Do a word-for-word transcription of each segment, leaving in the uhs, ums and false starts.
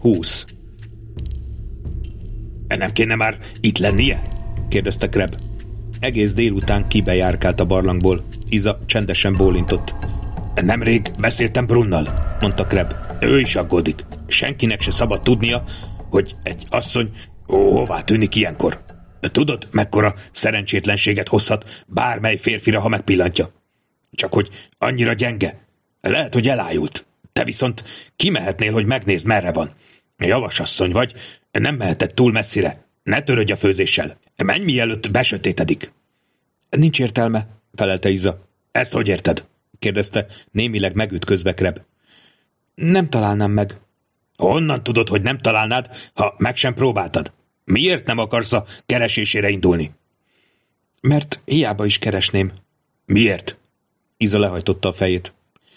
Húsz. Nem kéne már itt lennie? kérdezte Crab. Egész délután kibejárkált a barlangból. Iza csendesen bólintott. Nemrég beszéltem Brunnal, mondta Crab. Ő is aggódik. Senkinek se szabad tudnia, hogy egy asszony ó, hová tűnik ilyenkor. Tudod, mekkora szerencsétlenséget hozhat bármely férfira, ha megpillantja? Csak hogy annyira gyenge. Lehet, hogy elájult. Te viszont kimehetnél, hogy megnézd, merre van. Javasasszony vagy, nem meheted túl messzire. Ne törődj a főzéssel. Menj, mielőtt besötétedik. Nincs értelme, felelte Iza. Ezt hogy érted? kérdezte, némileg megütközve Crab. Nem találnám meg. Honnan tudod, hogy nem találnád, ha meg sem próbáltad? Miért nem akarsz a keresésére indulni? Mert hiába is keresném. Miért? Iza lehajtotta a fejét.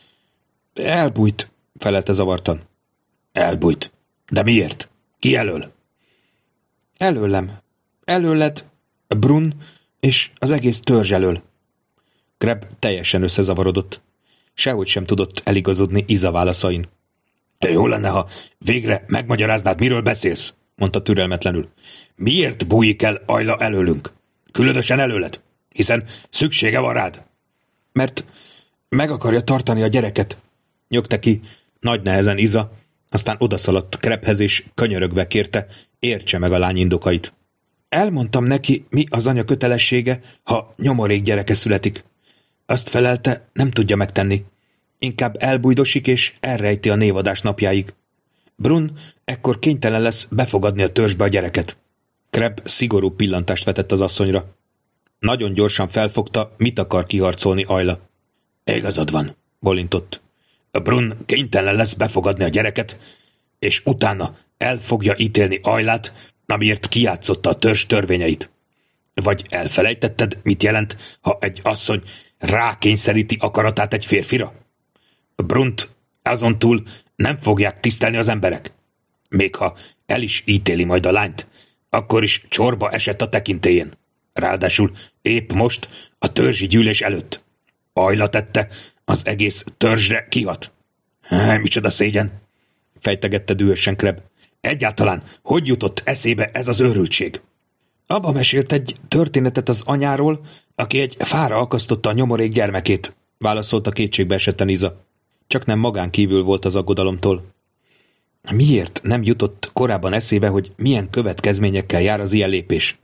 Elbújt, felelte zavartan. Elbújt. De miért? Ki elől? Előlem. Előled, Brun és az egész törzs elől. Crab teljesen összezavarodott. Sehogy sem tudott eligazodni Iza válaszain. Jó lenne, ha végre megmagyaráznád, miről beszélsz, mondta türelmetlenül. Miért bújik el Ayla előlünk? Különösen előled, hiszen szüksége van rád. Mert meg akarja tartani a gyereket, nyögte ki nagy nehezen Iza, aztán odaszaladt Crabhez és könyörögve kérte, értse meg a lány indokait. Elmondtam neki, mi az anya kötelessége, ha nyomorék gyereke születik. Azt felelte, nem tudja megtenni. Inkább elbújdosik és elrejti a névadás napjáig. Brun ekkor kénytelen lesz befogadni a törzsbe a gyereket. Crab szigorú pillantást vetett az asszonyra. Nagyon gyorsan felfogta, mit akar kiharcolni Ayla. Igazad van, bolintott. Brun kénytelen lesz befogadni a gyereket, és utána el fogja ítélni Aylát, amiért kijátszotta a törzs törvényeit. Vagy elfelejtetted, mit jelent, ha egy asszony rákényszeríti akaratát egy férfira? Brunt azon túl nem fogják tisztelni az emberek. Még ha el is ítéli majd a lányt, akkor is csorba esett a tekintélyén. Ráadásul épp most a törzsi gyűlés előtt. Ayla tette, az egész törzsre kihat. Há, micsoda szégyen, fejtegette dühösen Crab. Egyáltalán hogy jutott eszébe ez az őrültség? Abba mesélt egy történetet az anyáról, aki egy fára akasztotta a nyomorék gyermekét, válaszolta kétségbe esetten Iza. Csak nem magán kívül volt az aggodalomtól. Miért nem jutott korábban eszébe, hogy milyen következményekkel jár az ilyen lépés?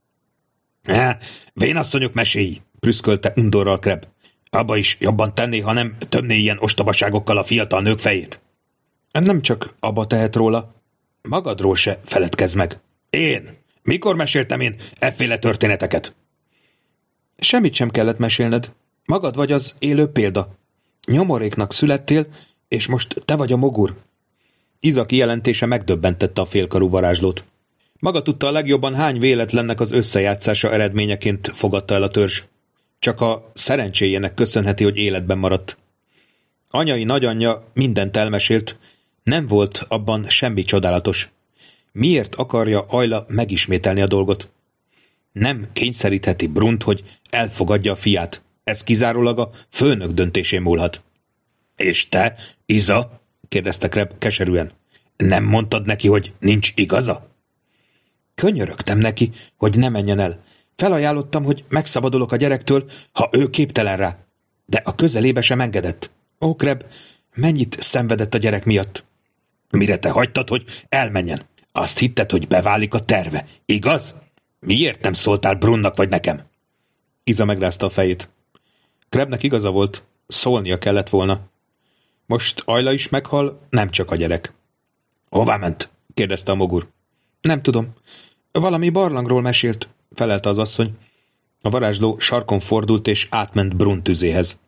Há, vénasszonyok meséi, prüszkölte undorral Crab. Abba is jobban tenné, ha nem tömné ilyen ostobaságokkal a fiatal nők fejét. Nem csak abba tehet róla. Magadról se feledkezz meg. Én? Mikor meséltem én efféle történeteket? Semmit sem kellett mesélned. Magad vagy az élő példa. Nyomoréknak születtél, és most te vagy a mogur. Iza kijelentése megdöbbentette a félkarú varázslót. Maga tudta a legjobban, hány véletlennek az összejátszása eredményeként fogadta el a törzs. Csak a szerencséjének köszönheti, hogy életben maradt. Anyai nagyanyja mindent elmesélt, nem volt abban semmi csodálatos. Miért akarja Ayla megismételni a dolgot? Nem kényszerítheti Brunt, hogy elfogadja a fiát. Ez kizárólag a főnök döntésén múlhat. És te, Iza? kérdezte Crab keserűen. Nem mondtad neki, hogy nincs igaza? Könyörögtem neki, hogy ne menjen el. Felajánlottam, hogy megszabadulok a gyerektől, ha ő képtelen rá. De a közelébe sem engedett. Ó, Crab, mennyit szenvedett a gyerek miatt? Mire te hagytad, hogy elmenjen? Azt hitted, hogy beválik a terve, igaz? Miért nem szóltál Brunnak vagy nekem? Iza megrázta a fejét. Crabnek igaza volt, szólnia kellett volna. Most Ayla is meghal, nem csak a gyerek. Hová ment? kérdezte a mogur. Nem tudom. Valami barlangról mesélt, felelte az asszony. A varázsló sarkon fordult és átment Brun tüzéhez.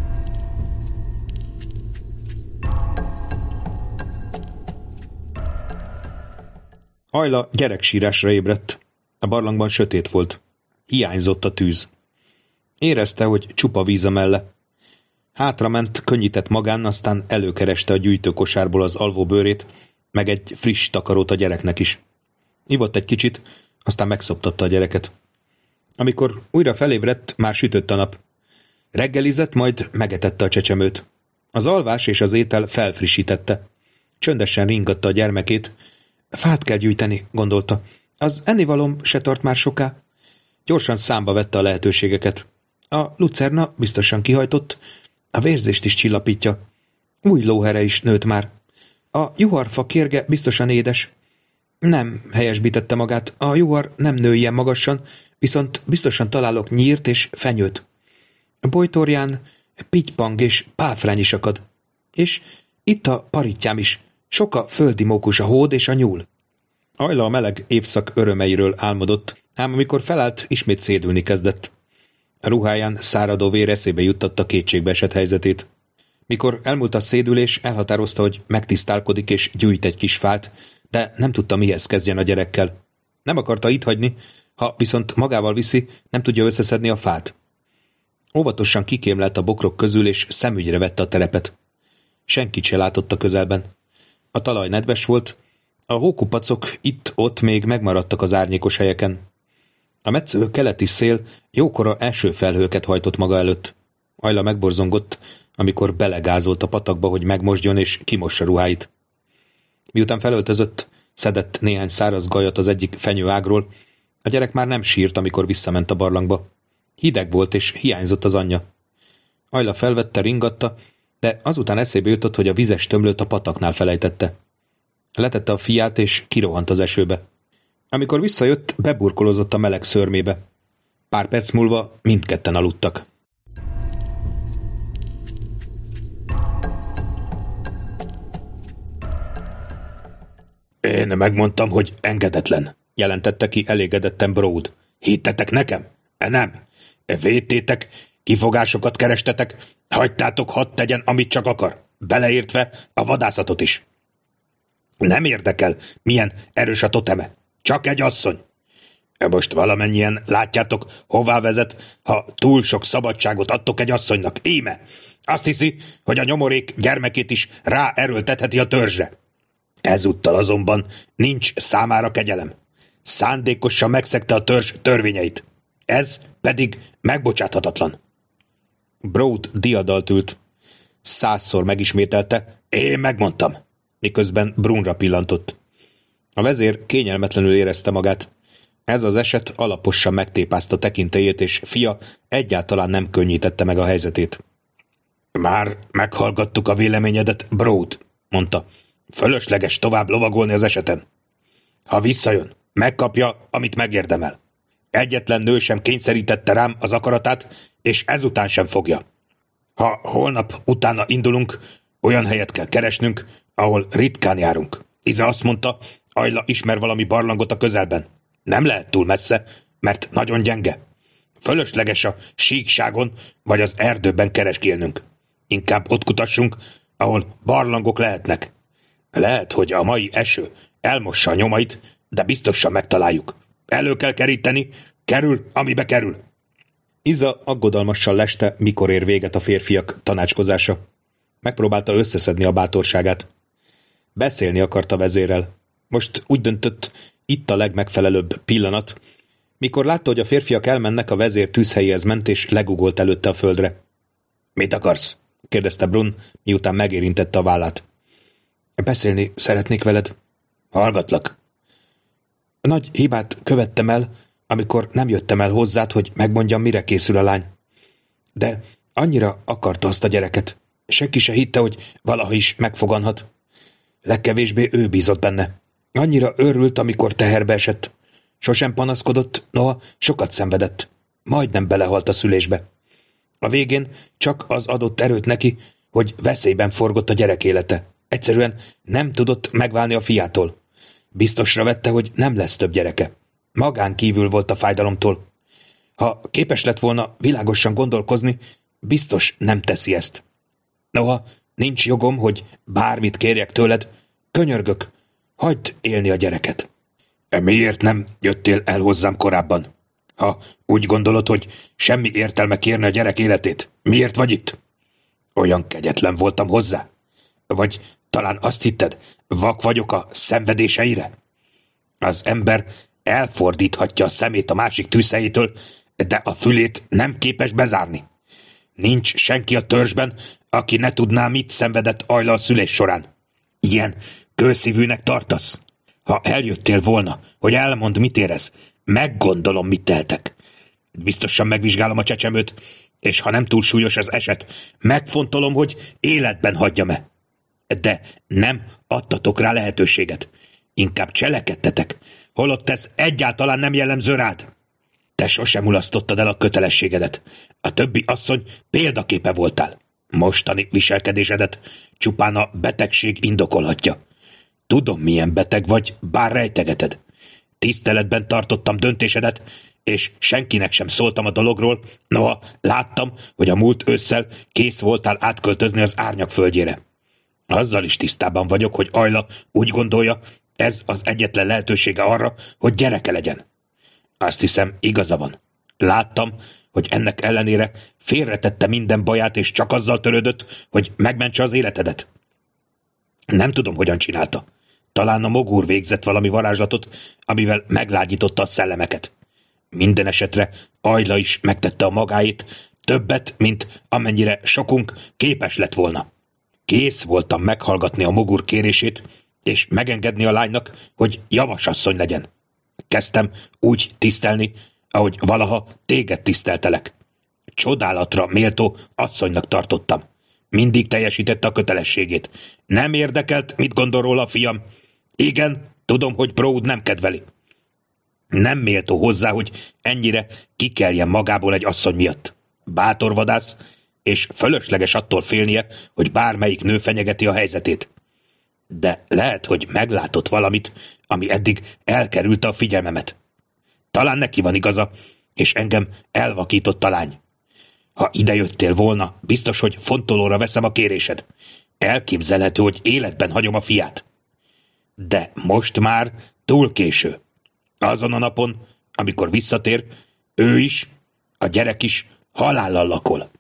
Ayla gyereksírásra ébredt. A barlangban sötét volt. Hiányzott a tűz. Érezte, hogy csupa víz a melle. Hátrament, könnyített magán, aztán előkereste a gyűjtőkosárból az alvóbőrét, meg egy friss takarót a gyereknek is. Ivott egy kicsit, aztán megszoptatta a gyereket. Amikor újra felébredt, már sütött a nap. Reggelizett, majd megetette a csecsemőt. Az alvás és az étel felfrissítette. Csöndesen ringatta a gyermekét. Fát kell gyűjteni, gondolta. Az ennivalom se tart már soká. Gyorsan számba vette a lehetőségeket. A lucerna biztosan kihajtott, a vérzést is csillapítja. Új lóhere is nőtt már. A juharfa kérge biztosan édes. Nem, helyesbítette magát, a juhar nem nő ilyen magasan, viszont biztosan találok nyírt és fenyőt. A bojtorján pitypang és pálfrány is akad. És itt a parittyám is, sok a földi mókus, a hód és a nyúl. Ajla a meleg évszak örömeiről álmodott, ám amikor felállt, ismét szédülni kezdett. A ruháján száradó vér eszébe juttatta kétségbe esett helyzetét. Mikor elmúlt a szédülés, elhatározta, hogy megtisztálkodik és gyűjt egy kis fát, de nem tudta, mihez kezdjen a gyerekkel. Nem akarta itt hagyni, ha viszont magával viszi, nem tudja összeszedni a fát. Óvatosan kikémlelt a bokrok közül, és szemügyre vette a terepet. Senkit se látott a közelben. A talaj nedves volt, a hókupacok itt-ott még megmaradtak az árnyékos helyeken. A metsző keleti szél jókora első felhőket hajtott maga előtt. Ajla megborzongott, amikor belegázolt a patakba, hogy megmosdjon és kimossa ruháit. Miután felöltözött, szedett néhány száraz gajat az egyik fenyőágról, a gyerek már nem sírt, amikor visszament a barlangba. Hideg volt és hiányzott az anyja. Ajla felvette, ringatta, de azután eszébe jutott, hogy a vizes tömlőt a pataknál felejtette. Letette a fiát és kirohant az esőbe. Amikor visszajött, beburkolozott a meleg szörmébe. Pár perc múlva mindketten aludtak. Én megmondtam, hogy engedetlen, jelentette ki elégedetten Broad. Hittetek nekem? Nem. Védtétek, kifogásokat kerestetek, hagytátok, hadd tegyen, amit csak akar, beleértve a vadászatot is. Nem érdekel, milyen erős a toteme. Csak egy asszony. Most valamennyien látjátok, hová vezet, ha túl sok szabadságot adtok egy asszonynak. Íme! Azt hiszi, hogy a nyomorék gyermekét is ráerőltetheti a törzsre. Ezúttal azonban nincs számára kegyelem. Szándékosan megszegte a törzs törvényeit. Ez pedig megbocsáthatatlan. Broad diadalt ült. Százszor megismételte, én megmondtam, miközben Brunra pillantott. A vezér kényelmetlenül érezte magát. Ez az eset alaposan megtépázta tekintélyét, és fia egyáltalán nem könnyítette meg a helyzetét. Már meghallgattuk a véleményedet, Broad, mondta. Fölösleges tovább lovagolni az eseten. Ha visszajön, megkapja, amit megérdemel. Egyetlen nő sem kényszerítette rám az akaratát, és ezután sem fogja. Ha holnap utána indulunk, olyan helyet kell keresnünk, ahol ritkán járunk. Iza azt mondta, Ajla ismer valami barlangot a közelben. Nem lehet túl messze, mert nagyon gyenge. Fölösleges a síkságon vagy az erdőben kereskélnünk. Inkább ott kutassunk, ahol barlangok lehetnek. Lehet, hogy a mai eső elmossa a nyomait, de biztosan megtaláljuk. Elő kell keríteni, kerül, amibe kerül. Iza aggodalmasan leste, mikor ér véget a férfiak tanácskozása. Megpróbálta összeszedni a bátorságát. Beszélni akart a vezérrel. Most úgy döntött, itt a legmegfelelőbb pillanat. Mikor látta, hogy a férfiak elmennek, a vezér tűzhelyéhez ment, és legugolt előtte a földre. Mit akarsz? kérdezte Brun, miután megérintette a vállát. Beszélni szeretnék veled. Hallgatlak. Nagy hibát követtem el, amikor nem jöttem el hozzád, hogy megmondjam, mire készül a lány. De annyira akarta azt a gyereket. Senki se hitte, hogy valaha is megfoganhat. Legkevésbé ő bízott benne. Annyira örült, amikor teherbe esett. Sosem panaszkodott, noha sokat szenvedett. Majdnem belehalt a szülésbe. A végén csak az adott erőt neki, hogy veszélyben forgott a gyerek élete. Egyszerűen nem tudott megválni a fiától. Biztosra vette, hogy nem lesz több gyereke. Magán kívül volt a fájdalomtól. Ha képes lett volna világosan gondolkozni, biztos nem teszi ezt. Noha nincs jogom, hogy bármit kérjek tőled, könyörgök, hagyd élni a gyereket. Miért nem jöttél el hozzám korábban? Ha úgy gondolod, hogy semmi értelme kérni a gyerek életét, miért vagy itt? Olyan kegyetlen voltam hozzá? Vagy talán azt hitted, vak vagyok a szenvedéseire? Az ember elfordíthatja a szemét a másik tűzhelyétől, de a fülét nem képes bezárni. Nincs senki a törzsben, aki ne tudná, mit szenvedett Ajla a szülés során. Ilyen kőszívűnek tartasz? Ha eljöttél volna, hogy elmond, mit érez, meggondolom, mit tehetek. Biztosan megvizsgálom a csecsemőt, és ha nem túl súlyos az eset, megfontolom, hogy életben hagyjam-e. De nem adtatok rá lehetőséget. Inkább cselekedtetek, holott ez egyáltalán nem jellemző rád. Te sosem mulasztottad el a kötelességedet. A többi asszony példaképe voltál. Mostani viselkedésedet csupán a betegség indokolhatja. Tudom, milyen beteg vagy, bár rejtegeted. Tiszteletben tartottam döntésedet, és senkinek sem szóltam a dologról, noha láttam, hogy a múlt ősszel kész voltál átköltözni az árnyak földjére. Azzal is tisztában vagyok, hogy Ayla úgy gondolja, ez az egyetlen lehetősége arra, hogy gyereke legyen. Azt hiszem, igaza van. Láttam, hogy ennek ellenére félretette minden baját, és csak azzal törődött, hogy megmentse az életedet. Nem tudom, hogyan csinálta. Talán a mogúr végzett valami varázslatot, amivel meglágyította a szellemeket. Minden esetre Ayla is megtette a magáét, többet, mint amennyire sokunk képes lett volna. Kész voltam meghallgatni a mogúr kérését, és megengedni a lánynak, hogy javasasszony legyen. Kezdtem úgy tisztelni, ahogy valaha téged tiszteltelek. Csodálatra méltó asszonynak tartottam. Mindig teljesítette a kötelességét. Nem érdekelt, mit gondol róla a fiam. Igen, tudom, hogy Broad nem kedveli. Nem méltó hozzá, hogy ennyire kikeljen magából egy asszony miatt. Bátor vadász, és fölösleges attól félnie, hogy bármelyik nő fenyegeti a helyzetét. De lehet, hogy meglátott valamit, ami eddig elkerülte a figyelmemet. Talán neki van igaza, és engem elvakított a lány. Ha idejöttél volna, biztos, hogy fontolóra veszem a kérésed. Elképzelhető, hogy életben hagyom a fiát. De most már túl késő. Azon a napon, amikor visszatér, ő is, a gyerek is halállal lakol.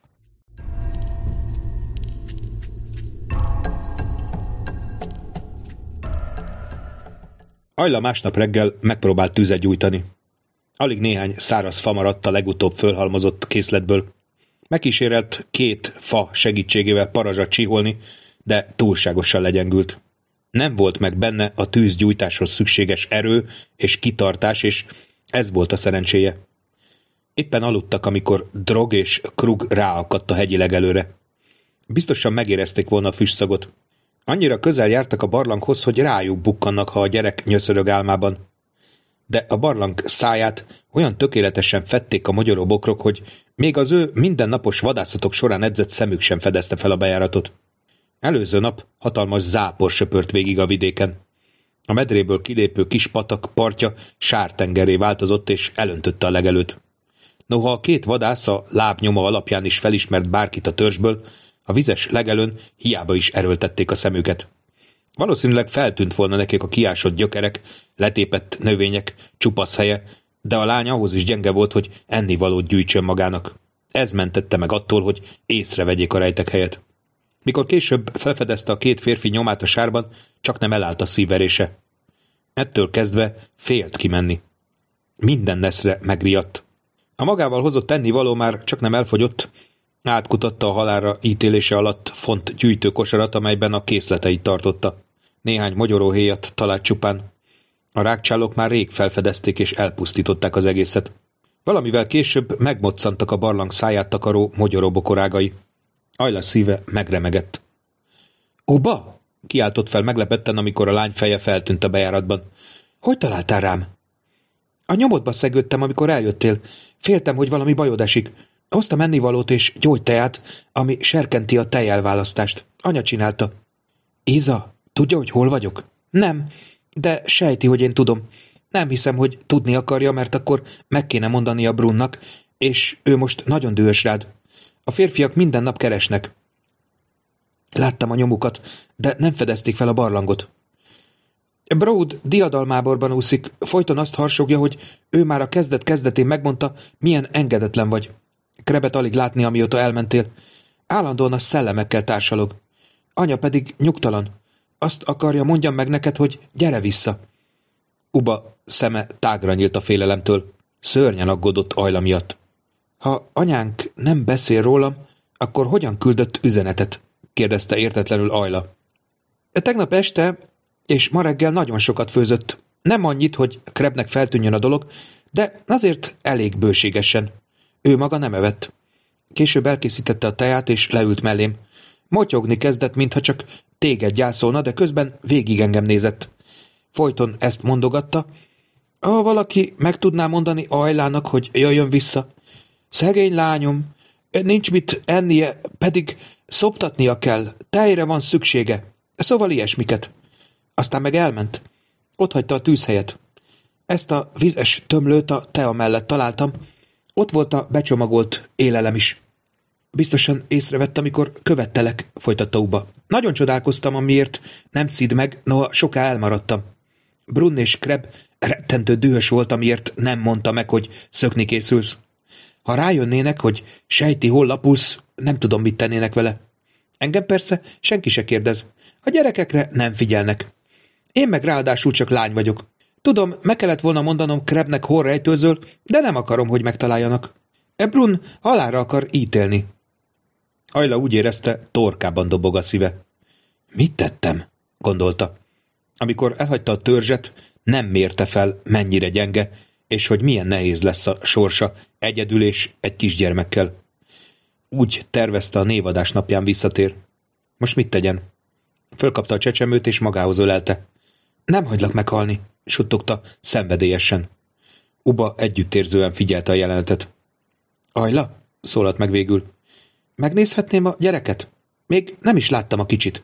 Ayla másnap reggel megpróbált tüzet gyújtani. Alig néhány száraz fa maradt a legutóbb fölhalmozott készletből. Megkísérelt két fa segítségével parazsat csiholni, de túlságosan legyengült. Nem volt meg benne a tűzgyújtáshoz szükséges erő és kitartás, és ez volt a szerencséje. Éppen aludtak, amikor Drog és Krug ráakadt a hegyi legelőre. Biztosan megérezték volna a füstszagot. Annyira közel jártak a barlanghoz, hogy rájuk bukkannak, ha a gyerek nyöszörög álmában. De a barlang száját olyan tökéletesen fedték a mogyoró bokrok, hogy még az ő mindennapos vadászatok során edzett szemük sem fedezte fel a bejáratot. Előző nap hatalmas zápor söpört végig a vidéken. A medréből kilépő kis patak partja sártengerré változott, és elöntötte a legelőt. Noha a két vadász a lábnyoma alapján is felismert bárkit a törzsből, a vizes legelőn hiába is erőltették a szemüket. Valószínűleg feltűnt volna nekik a kiásott gyökerek, letépett növények, csupasz helye, de a lány ahhoz is gyenge volt, hogy ennivalót gyűjtsön magának. Ez mentette meg attól, hogy észrevegyék a rejtek helyet. Mikor később felfedezte a két férfi nyomát a sárban, csak nem elállt a szívverése. Ettől kezdve félt kimenni. Minden neszre megriadt. A magával hozott ennivaló már csak nem elfogyott, átkutatta a halálra ítélése alatt font gyűjtőkosarat, amelyben a készleteit tartotta. Néhány mogyoróhéjat talált csupán. A rágcsálók már rég felfedezték és elpusztították az egészet. Valamivel később megmoccantak a barlang száját takaró mogyoróbokorágai. Ayla szíve megremegett. Uba? Kiáltott fel meglepetten, amikor a lány feje feltűnt a bejáratban. Hogy találtál rám? A nyomodba szegődtem, amikor eljöttél. Féltem, hogy valami bajod esik. Hoztam ennivalót és gyógyteát, ami serkenti a tejelválasztást. Anya csinálta. Iza, tudja, hogy hol vagyok? Nem, de sejti, hogy én tudom. Nem hiszem, hogy tudni akarja, mert akkor meg kéne mondani a Brunnak, és ő most nagyon dühös rád. A férfiak minden nap keresnek. Láttam a nyomukat, de nem fedezték fel a barlangot. Broad diadalmáborban úszik, folyton azt harsogja, hogy ő már a kezdet-kezdetén megmondta, milyen engedetlen vagy. Krebet alig látni, amióta elmentél. Állandóan a szellemekkel társalog. Anya pedig nyugtalan. Azt akarja, mondjam meg neked, hogy gyere vissza. Uba szeme tágra nyílt a félelemtől. Szörnyen aggódott Ayla miatt. Ha anyánk nem beszél rólam, akkor hogyan küldött üzenetet? Kérdezte értetlenül Ayla. Tegnap este és ma reggel nagyon sokat főzött. Nem annyit, hogy Krebnek feltűnjön a dolog, de azért elég bőségesen. Ő maga nem evett. Később elkészítette a teját, és leült mellém. Motyogni kezdett, mintha csak téged gyászolna, de közben végig engem nézett. Folyton ezt mondogatta. Ha valaki meg tudná mondani Ajlának, hogy jöjjön vissza. Szegény lányom, nincs mit ennie, pedig szoptatnia kell, tejre van szüksége. Szóval ilyesmiket. Aztán meg elment. Ott hagyta a tűzhelyet. Ezt a vizes tömlőt a tea mellett találtam. Ott volt a becsomagolt élelem is. Biztosan észrevett, amikor követtelek, folytatta Uba. Nagyon csodálkoztam, amiért nem szid meg, noha soká elmaradtam. Brun és Kreb rettentő dühös volt, amiért nem mondta meg, hogy szökni készülsz. Ha rájönnének, hogy sejti, hol lapulsz, nem tudom, mit tennének vele. Engem persze senki se kérdez. A gyerekekre nem figyelnek. Én meg ráadásul csak lány vagyok. Tudom, meg kellett volna mondanom Krebnek, hol rejtőzöl, de nem akarom, hogy megtaláljanak. Brun halálra akar ítélni. Ajla úgy érezte, torkában dobog a szíve. Mit tettem? Gondolta. Amikor elhagyta a törzset, nem mérte fel, mennyire gyenge, és hogy milyen nehéz lesz a sorsa egyedül és egy kisgyermekkel. Úgy tervezte, a névadás napján visszatér. Most mit tegyen? Fölkapta a csecsemőt, és magához ölelte. Nem hagylak meghalni, suttogta szenvedélyesen. Uba együttérzően figyelte a jelenetet. Ajla? Szólalt meg végül. Megnézhetném a gyereket? Még nem is láttam a kicsit.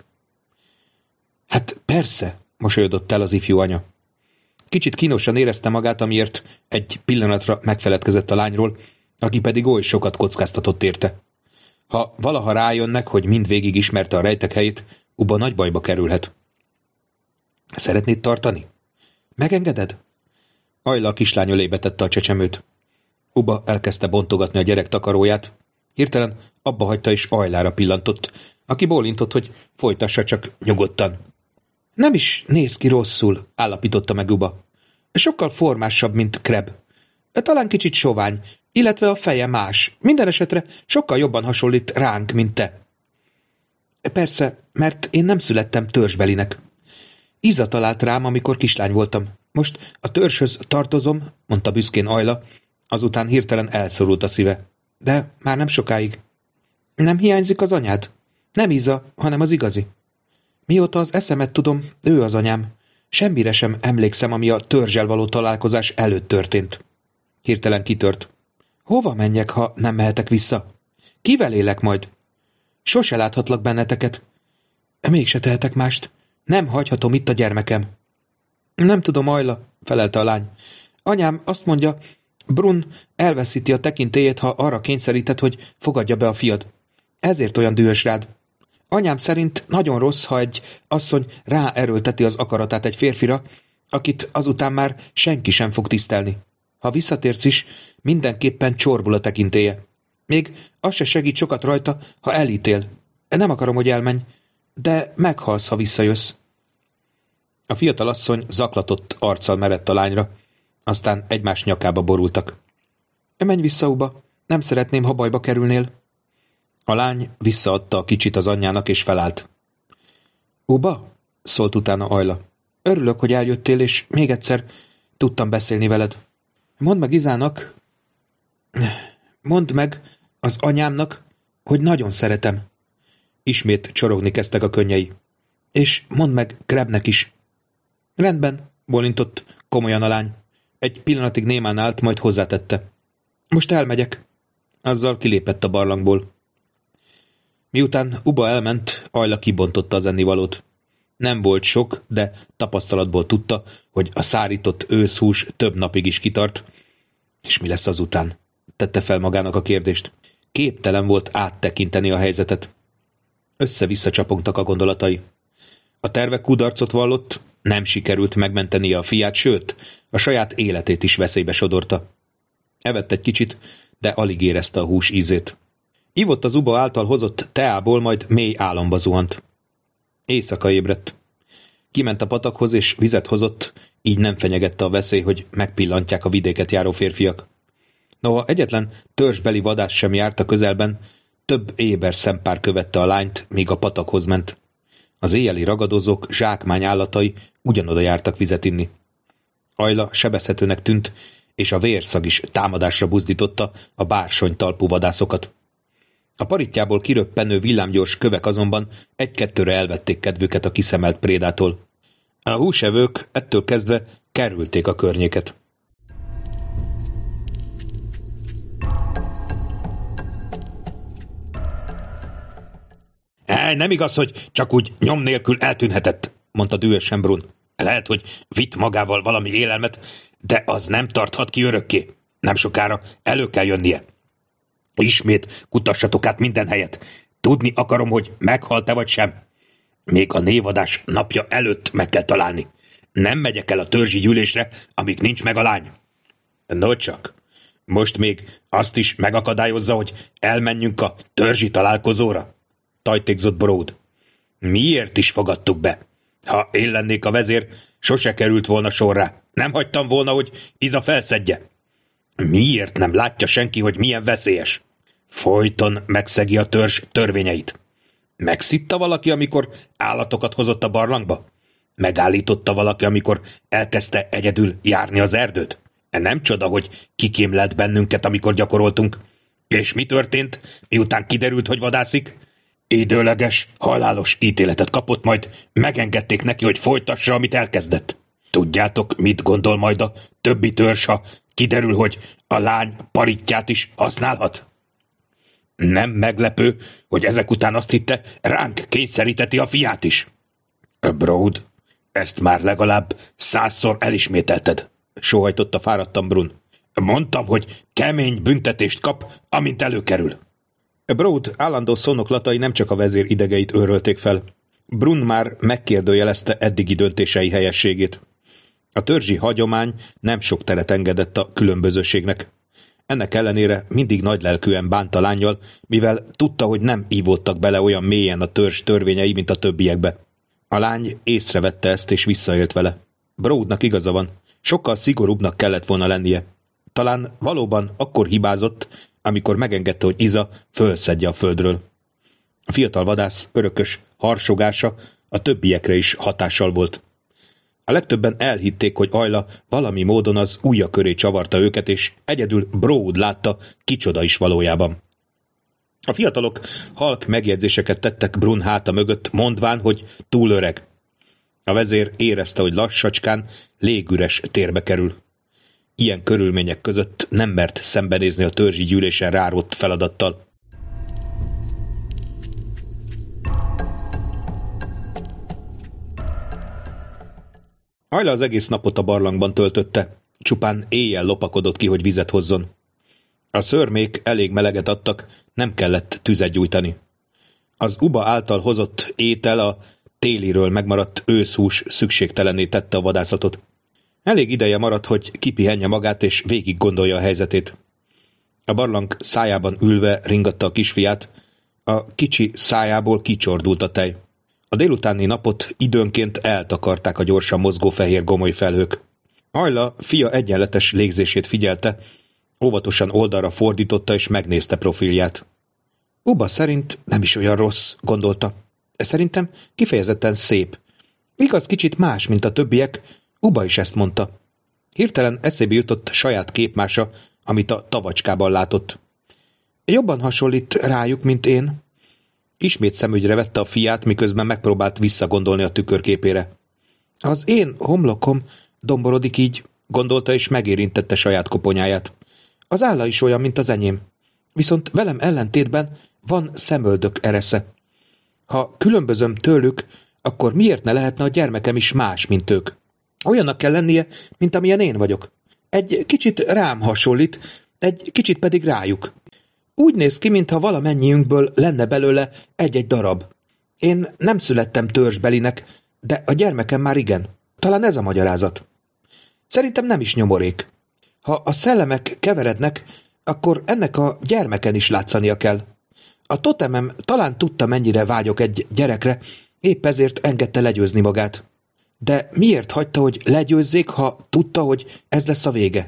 Hát persze, mosolyodott el az ifjú anya. Kicsit kínosan érezte magát, amiért egy pillanatra megfeledkezett a lányról, aki pedig oly sokat kockáztatott érte. Ha valaha rájönnek, hogy mindvégig ismerte a rejtek helyét, Uba nagy bajba kerülhet. Szeretnéd tartani? Megengeded? Ajla a kislány ölébe tette a csecsemőt. Uba elkezdte bontogatni a gyerek takaróját. Hirtelen abba hagyta, és Ajlára pillantott, aki bólintott, hogy folytassa csak nyugodtan. Nem is néz ki rosszul, állapította meg Uba. Sokkal formásabb, mint Kreb. Talán kicsit sovány, illetve a feje más. Minden esetre sokkal jobban hasonlít ránk, mint te. Persze, mert én nem születtem törzsbelinek. Iza talált rám, amikor kislány voltam. Most a törzshöz tartozom, mondta büszkén Ajla, azután hirtelen elszorult a szíve. De már nem sokáig. Nem hiányzik az anyád? Nem Iza, hanem az igazi. Mióta az eszemet tudom, ő az anyám. Semmire sem emlékszem, ami a törzsel való találkozás előtt történt. Hirtelen kitört. Hova menjek, ha nem mehetek vissza? Kivel élek majd? Sose láthatlak benneteket. Mégse tehetek mást. Nem hagyhatom itt a gyermekem. Nem tudom, Ajla, felelte a lány. Anyám azt mondja, Brun elveszíti a tekintélyét, ha arra kényszerített, hogy fogadja be a fiad. Ezért olyan dühös rád. Anyám szerint nagyon rossz, ha egy asszony ráerőlteti az akaratát egy férfira, akit azután már senki sem fog tisztelni. Ha visszatérsz is, mindenképpen csorbul a tekintélye. Még az se segít sokat rajta, ha elítél. Nem akarom, hogy elmenj, de meghalsz, ha visszajössz. A fiatal asszony zaklatott arccal merett a lányra, aztán egymás nyakába borultak. Menj vissza, Uba, nem szeretném, ha bajba kerülnél. A lány visszaadta a kicsit az anyjának, és felállt. Uba? Szólt utána Ajla. Örülök, hogy eljöttél, és még egyszer tudtam beszélni veled. Mondd meg Izának, mondd meg az anyámnak, hogy nagyon szeretem. Ismét csorogni kezdtek a könnyei. És mondd meg Krebnek is. Rendben, bólintott komolyan a lány. Egy pillanatig némán állt, majd hozzátette. Most elmegyek. Azzal kilépett a barlangból. Miután Uba elment, Ajla kibontotta az ennivalót. Nem volt sok, de tapasztalatból tudta, hogy a szárított őszhús több napig is kitart. És mi lesz azután? Tette fel magának a kérdést. Képtelen volt áttekinteni a helyzetet. Össze-vissza csapongtak a gondolatai. A terve kudarcot vallott, nem sikerült megmentenie a fiát, sőt, a saját életét is veszélybe sodorta. Evett egy kicsit, de alig érezte a hús ízét. Ivott az Uba által hozott teából, majd mély álomba zuhant. Éjszaka ébredt. Kiment a patakhoz, és vizet hozott, így nem fenyegette a veszély, hogy megpillantják a vidéket járó férfiak. Noha egyetlen törzsbeli vadász sem járt a közelben, több éber szempár követte a lányt, míg a patakhoz ment. Az éjjeli ragadozók zsákmány állatai ugyanoda jártak vizet inni. Ajla sebezhetőnek tűnt, és a vérszag is támadásra buzdította a bársony talpú vadászokat. A paritjából kiröppenő villámgyors kövek azonban egy-kettőre elvették kedvüket a kiszemelt prédától. A húsevők ettől kezdve kerülték a környéket. E, nem igaz, hogy csak úgy nyom nélkül eltűnhetett, mondta dühösen Brun. Lehet, hogy vitt magával valami élelmet, de az nem tarthat ki örökké. Nem sokára elő kell jönnie. Ismét kutassatok át minden helyet. Tudni akarom, hogy meghalt-e vagy sem. Még a névadás napja előtt meg kell találni. Nem megyek el a törzsi gyűlésre, amíg nincs meg a lány. No csak, most még azt is megakadályozza, hogy elmenjünk a törzsi találkozóra? Tajtékzott Broad. Miért is fogadtuk be? Ha én lennék a vezér, sose került volna sorra. Nem hagytam volna, hogy Iza felszedje. Miért nem látja senki, hogy milyen veszélyes? Folyton megszegi a törzs törvényeit. Megszitta valaki, amikor állatokat hozott a barlangba? Megállította valaki, amikor elkezdte egyedül járni az erdőt? Nem csoda, hogy kikémlelt bennünket, amikor gyakoroltunk. És mi történt, miután kiderült, hogy vadászik? Időleges, halálos ítéletet kapott, majd megengedték neki, hogy folytassa, amit elkezdett. Tudjátok, mit gondol majd a többi törzs, ha kiderül, hogy a lány paritját is használhat? Nem meglepő, hogy ezek után azt hitte, ránk kényszeríteti a fiát is. Broad, ezt már legalább százszor elismételted, sóhajtotta fáradtan Brun. Mondtam, hogy kemény büntetést kap, amint előkerül. Broad állandó szónoklatai nem csak a vezér idegeit őrölték fel. Brun már megkérdőjelezte eddigi döntései helyességét. A törzsi hagyomány nem sok teret engedett a különbözőségnek. Ennek ellenére mindig nagylelkűen bánt a lánnyal, mivel tudta, hogy nem ívódtak bele olyan mélyen a törzs törvényei, mint a többiekbe. A lány észrevette ezt, és visszaélt vele. Broadnak igaza van, sokkal szigorúbbnak kellett volna lennie. Talán valóban akkor hibázott, amikor megengedte, hogy Iza fölszedje a földről. A fiatal vadász örökös harsogása a többiekre is hatással volt. A legtöbben elhitték, hogy Ajla valami módon az ujja köré csavarta őket, és egyedül Broad látta, kicsoda is valójában. A fiatalok halk megjegyzéseket tettek Brun háta mögött, mondván, hogy túl öreg. A vezér érezte, hogy lassacskán légüres térbe kerül. Ilyen körülmények között nem mert szembenézni a törzsi gyűlésen rárótt feladattal. Ajla az egész napot a barlangban töltötte, csupán éjjel lopakodott ki, hogy vizet hozzon. A szörmék elég meleget adtak, nem kellett tüzet gyújtani. Az uba által hozott étel, a téliről megmaradt őszhús szükségtelenné tette a vadászatot. Elég ideje maradt, hogy kipihenje magát és végig gondolja a helyzetét. A barlang szájában ülve ringatta a kisfiát, a kicsi szájából kicsordult a tej. A délutáni napot időnként eltakarták a gyorsan mozgó fehér gomoly felhők. Ajla fia egyenletes légzését figyelte, óvatosan oldalra fordította és megnézte profilját. Uba szerint nem is olyan rossz, gondolta. Szerintem kifejezetten szép. Igaz, kicsit más, mint a többiek, Uba is ezt mondta. Hirtelen eszébe jutott saját képmása, amit a tavacskában látott. Jobban hasonlít rájuk, mint én. Ismét szemügyre vette a fiát, miközben megpróbált visszagondolni a tükörképére. Az én homlokom domborodik így, gondolta, és megérintette saját koponyáját. Az álla is olyan, mint az enyém. Viszont velem ellentétben van szemöldök eresze. Ha különbözöm tőlük, akkor miért ne lehetne a gyermekem is más, mint ők? Olyannak kell lennie, mint amilyen én vagyok. Egy kicsit rám hasonlít, egy kicsit pedig rájuk. Úgy néz ki, mintha valamennyiünkből lenne belőle egy-egy darab. Én nem születtem törzsbelinek, de a gyermekem már igen. Talán ez a magyarázat. Szerintem nem is nyomorék. Ha a szellemek keverednek, akkor ennek a gyermeken is látszania kell. A totemem talán tudta, mennyire vágyok egy gyerekre, épp ezért engedte legyőzni magát. De miért hagyta, hogy legyőzzék, ha tudta, hogy ez lesz a vége?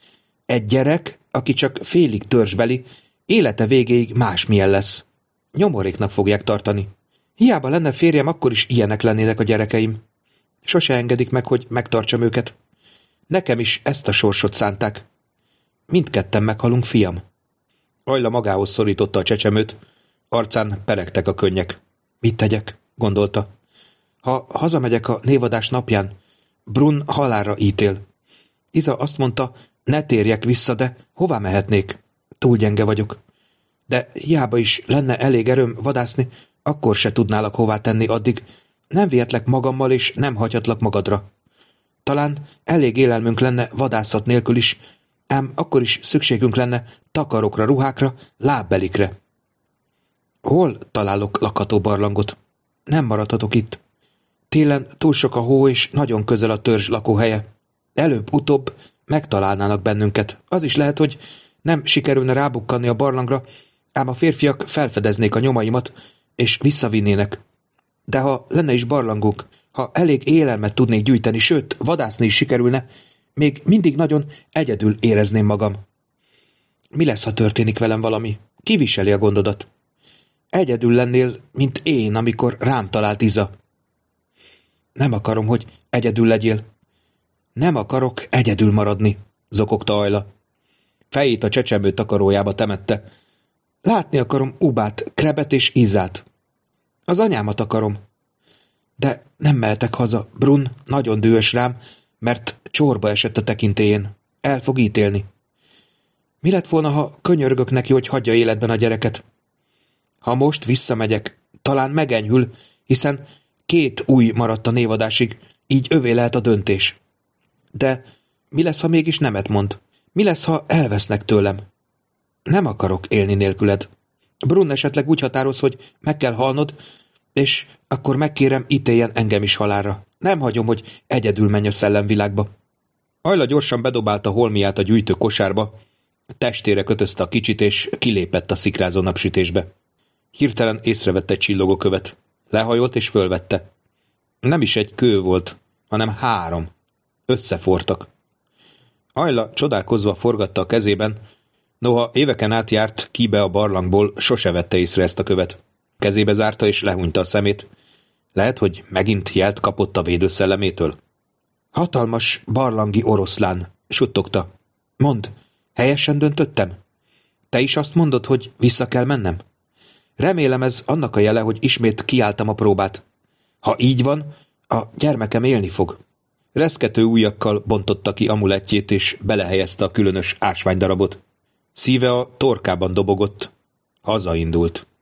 Egy gyerek, aki csak félig törzsbeli, élete végéig másmilyen lesz. Nyomoréknak fogják tartani. Hiába lenne férjem, akkor is ilyenek lennének a gyerekeim. Sose engedik meg, hogy megtartsam őket. Nekem is ezt a sorsot szánták. Mindketten meghalunk, fiam. Ajla magához szorította a csecsemőt, arcán peregtek a könnyek. Mit tegyek? Gondolta. Ha hazamegyek a névadás napján, Brun halálra ítél. Iza azt mondta, ne térjek vissza, de hová mehetnék? Túl gyenge vagyok. De hiába is lenne elég erőm vadászni, akkor se tudnálak hová tenni addig. Nem vihetlek magammal, és nem hagyhatlak magadra. Talán elég élelmünk lenne vadászat nélkül is, ám akkor is szükségünk lenne takarokra, ruhákra, lábbelikre. Hol találok lakható barlangot? Nem maradhatok itt. Télen túl sok a hó, és nagyon közel a törzs lakóhelye. Előbb-utóbb megtalálnának bennünket. Az is lehet, hogy nem sikerülne rábukkanni a barlangra, ám a férfiak felfedeznék a nyomaimat, és visszavinnének. De ha lenne is barlangunk, ha elég élelmet tudnék gyűjteni, sőt, vadászni is sikerülne, még mindig nagyon egyedül érezném magam. Mi lesz, ha történik velem valami? Ki viseli a gondodat? Egyedül lennél, mint én, amikor rám talált Iza. Nem akarom, hogy egyedül legyél. Nem akarok egyedül maradni, zokogta Ajla. Fejét a csecsemő takarójába temette. Látni akarom Ubát, Krebet és Izát. Az anyámat akarom. De nem mehetek haza. Brun nagyon dühös rám, mert csorba esett a tekintélyén. El fog ítélni. Mi lett volna, ha könyörgök neki, hogy hagyja életben a gyereket? Ha most visszamegyek, talán megenyhül, hiszen két új maradt a névadásig, így övé lehet a döntés. De mi lesz, ha mégis nemet mond? Mi lesz, ha elvesznek tőlem? Nem akarok élni nélküled. Brun esetleg úgy határoz, hogy meg kell halnod, és akkor megkérem, ítéljen engem is halálra. Nem hagyom, hogy egyedül menj a szellemvilágba. Ajla gyorsan bedobálta holmiát a gyűjtő kosárba, testére kötözte a kicsit, és kilépett a szikrázó napsütésbe. Hirtelen észrevette egy csillogókövet. Lehajolt és fölvette. Nem is egy kő volt, hanem három. Összefortak. Ajla csodálkozva forgatta a kezében, noha éveken át járt ki be a barlangból, sose vette észre ezt a követ. Kezébe zárta és lehúnyta a szemét. Lehet, hogy megint jelt kapott a védőszellemétől. Hatalmas barlangi oroszlán, suttogta. Mondd, helyesen döntöttem? Te is azt mondod, hogy vissza kell mennem? Remélem ez annak a jele, hogy ismét kiálltam a próbát. Ha így van, a gyermekem élni fog. Reszkető ujjakkal bontotta ki amulettjét, és belehelyezte a különös ásványdarabot. Szíve a torkában dobogott. Hazaindult.